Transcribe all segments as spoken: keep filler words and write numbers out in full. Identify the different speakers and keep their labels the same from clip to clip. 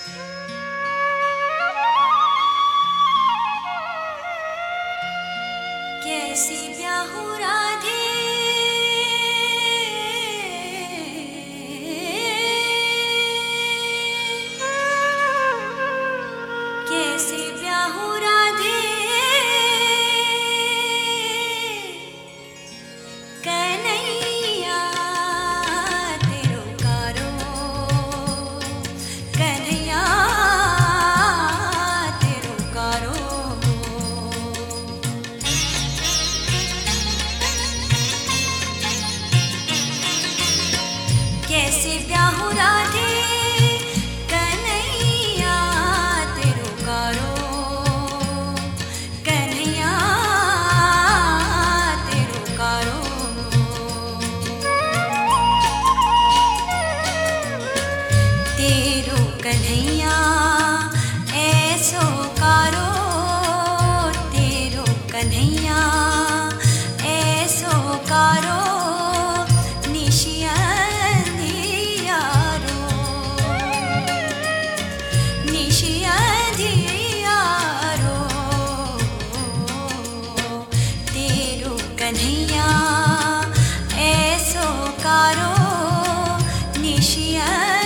Speaker 1: कैसी ब्याहू राधे कैसी ब्याहू राधे कन्हैया तेरो कारो कन्हैया तेरो कारो कैसे ब्याहू राधे कन्हैया तेरो कारो कन्हैया तेरो कारो तेरो कन्हैया ऐसो कारो तेरो कन्हैया ऐसो कारो निशिया कन्हैया ऐसो कारो निशिया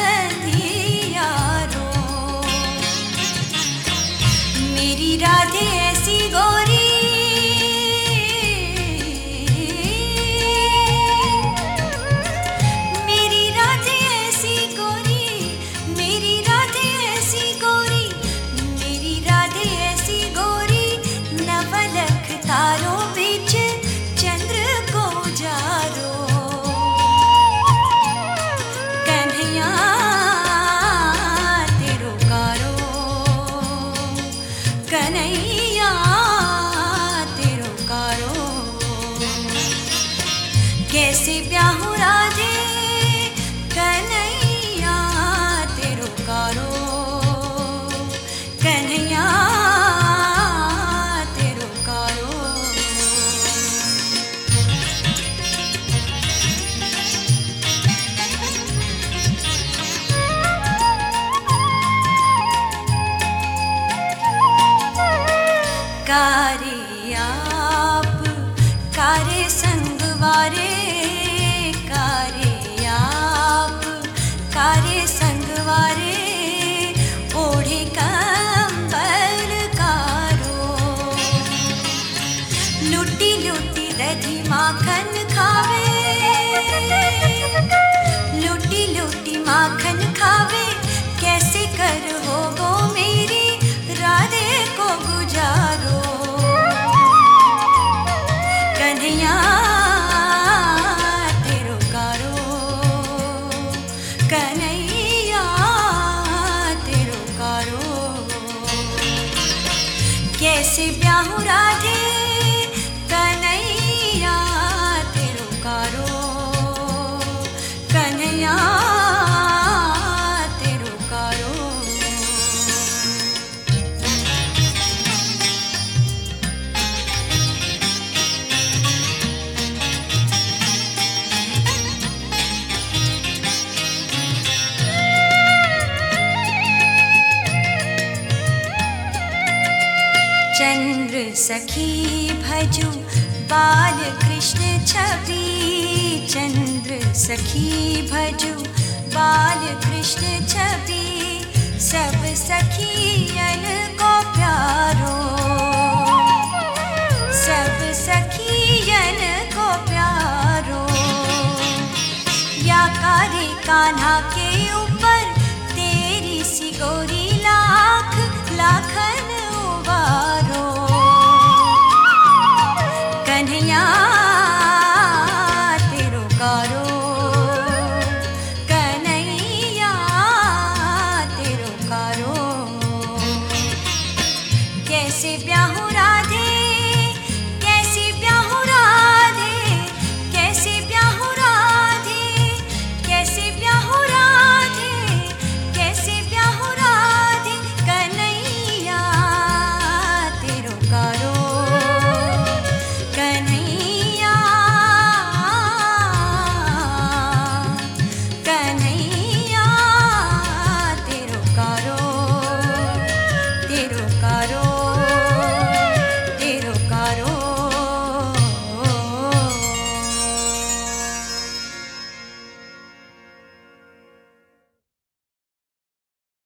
Speaker 1: दियारो मेरी राधे ऐसी गोरी मेरी राधे ऐसी गोरी मेरी राधे ऐसी गोरी मेरी राधे ऐसी गोरी नवलख तारों बीच चंद्र को जारो कन्हैया तेरो कारो कन्हैया तेरो कारो कैसे ब्याहू राधे कन्हैया तेरो कारो कन्हैया तेरो कारो कारे आप कारे संगवारे कारे आप कारे संगवारे ओढ़े कंबल कारो लुटी लुटी दधी माखन खावे लुटी लुटी माखन खावे कैसे कर हो गो मेरी राधे को गुजारो कन्हैया तेरो कारो कन्हैया तेरो कारो कैसे ब्याहू राधे कन्हैया तेरो कारो कन्हैया तेरो कारो चंद्र सखी भजू बाल कृष्ण छवि चंद्र सखी भजू बाल कृष्ण छवि सब सखियन को प्यारो सब सखियन को प्यारो या कारे कान्हा के ऊपर तेरी सी गोरी लाख लाखन उबारो कन्हैया तेरो कारो कन्हैया तेरो कारो कैसे ब्याहू राधे कैसे ब्याहू राधे कैसे ब्याहू राधे कैसे ब्याहू राधे कैसे ब्याहू राधे कन्हैया मेरो कारो